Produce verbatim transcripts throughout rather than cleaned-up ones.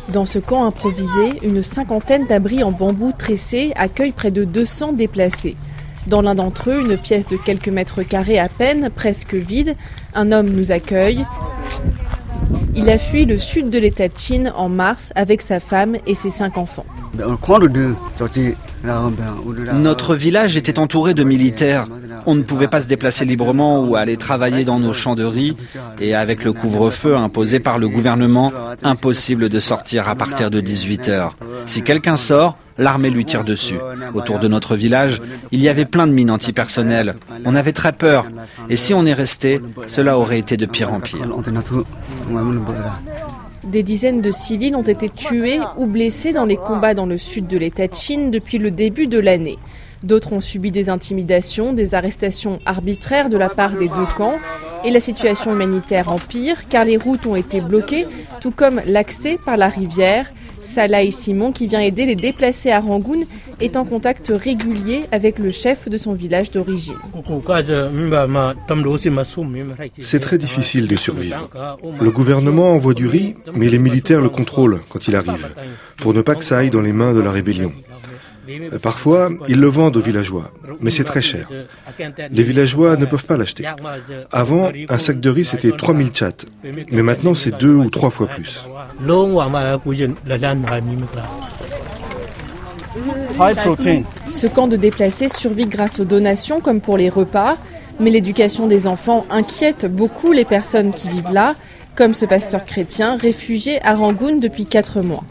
Dans ce camp improvisé, une cinquantaine d'abris en bambou tressé accueillent près de deux cents déplacés. Dans l'un d'entre eux, une pièce de quelques mètres carrés à peine, presque vide, un homme nous accueille. Il a fui le sud de l'État de Chine en mars avec sa femme et ses cinq enfants. Notre village était entouré de militaires. On ne pouvait pas se déplacer librement ou aller travailler dans nos champs de riz. Et avec le couvre-feu imposé par le gouvernement, impossible de sortir à partir de dix-huit heures. Si quelqu'un sort, l'armée lui tire dessus. Autour de notre village, il y avait plein de mines antipersonnelles. On avait très peur. Et si on est resté, cela aurait été de pire en pire. Des dizaines de civils ont été tués ou blessés dans les combats dans le sud de l'État de Chine depuis le début de l'année. D'autres ont subi des intimidations, des arrestations arbitraires de la part des deux camps. Et la situation humanitaire empire car les routes ont été bloquées, tout comme l'accès par la rivière. Salah et Simon, qui vient aider les déplacés à Rangoon, est en contact régulier avec le chef de son village d'origine. C'est très difficile de survivre. Le gouvernement envoie du riz, mais les militaires le contrôlent quand il arrive, pour ne pas que ça aille dans les mains de la rébellion. Parfois, ils le vendent aux villageois, mais c'est très cher. Les villageois ne peuvent pas l'acheter. Avant, un sac de riz, c'était trois mille tchats, mais maintenant, c'est deux ou trois fois plus. Ce camp de déplacés survit grâce aux donations, comme pour les repas, mais l'éducation des enfants inquiète beaucoup les personnes qui vivent là, comme ce pasteur chrétien réfugié à Rangoon depuis quatre mois.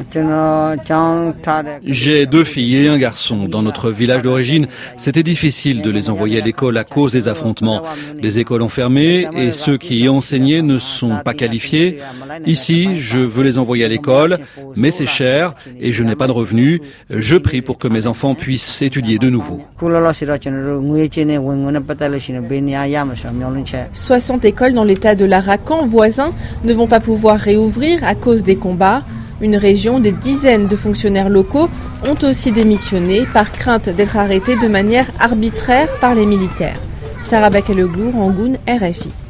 J'ai deux filles et un garçon. Dans notre village d'origine, c'était difficile de les envoyer à l'école à cause des affrontements. Les écoles ont fermé et ceux qui y enseignaient ne sont pas qualifiés. Ici, je veux les envoyer à l'école, mais c'est cher et je n'ai pas de revenus. Je prie pour que mes enfants puissent étudier de nouveau. soixante écoles dans l'état de l'Arakan, voisin, ne vont pas pouvoir réouvrir à cause des combats. Une région, des dizaines de fonctionnaires locaux ont aussi démissionné par crainte d'être arrêtés de manière arbitraire par les militaires. Sarah Bakaloglou, Rangoon, R F I.